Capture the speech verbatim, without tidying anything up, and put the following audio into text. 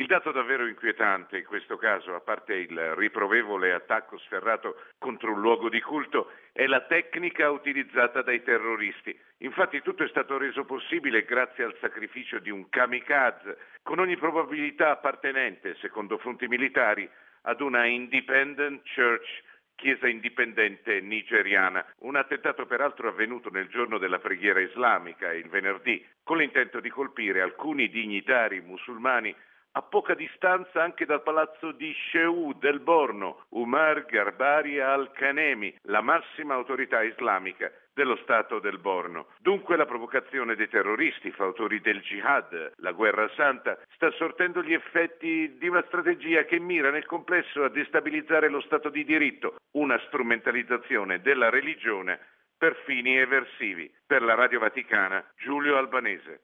dato davvero inquietante in questo caso, a parte il riprovevole attacco sferrato contro un luogo di culto, è la tecnica utilizzata dai terroristi. Infatti tutto è stato reso possibile grazie al sacrificio di un kamikaze, con ogni probabilità appartenente, secondo fonti militari, ad una Independent Church, chiesa indipendente nigeriana. Un attentato peraltro avvenuto nel giorno della preghiera islamica, il venerdì, con l'intento di colpire alcuni dignitari musulmani a poca distanza anche dal palazzo di Shehu del Borno, Umar Garbari al-Kanemi, la massima autorità islamica dello Stato del Borno. Dunque la provocazione dei terroristi, fautori del jihad, la guerra santa, sta sortendo gli effetti di una strategia che mira nel complesso a destabilizzare lo Stato di diritto, una strumentalizzazione della religione per fini eversivi. Per la Radio Vaticana, Giulio Albanese.